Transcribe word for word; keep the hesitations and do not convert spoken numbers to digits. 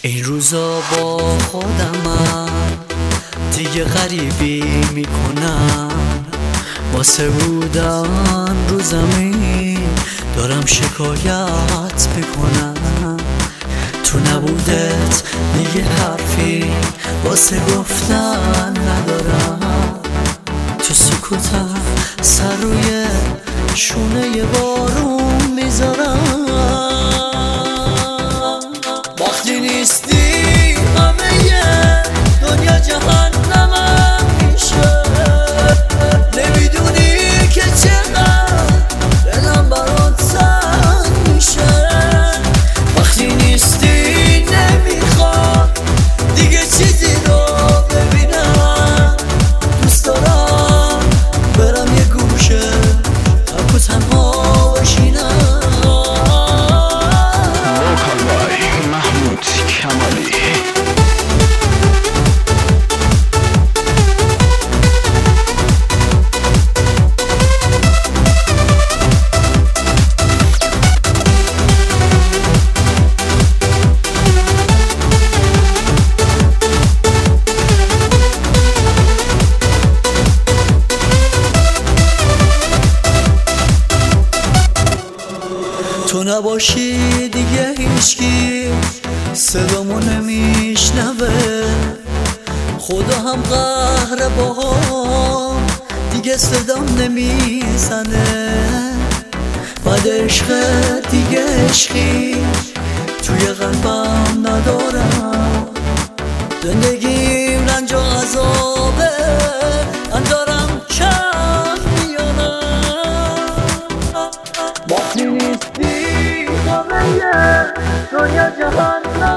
این روزا با خودمم دیگه غریبی میکنم، واسه بودن رو زمین دارم شکایت میکنم. تو نبودت دیگه حرفی واسه گفتن ندارم، تو سکوتم سر روی شونه بارون میذارم. وقتی نیستی همه دنیا جهنمم میشه، نمیدونی که چقدر دلم برات تنگ میشه. وقتی نیستی نمیخوام دیگه چیزی رو ببینم، دوست دارم برم یه گوشه تک و تنها بشینم. محمود کمالی. تو نباشی دیگه هیچکی صدامو نمیشنوه، خدا هم قهر باهام دیگه صدام نمیزنه. بعد عشق دیگه عشقی توی قلبم ندارم، زندگیم رنج و عذابه من دارم کم میارم. وقتی نیستی همه دنیا جهنم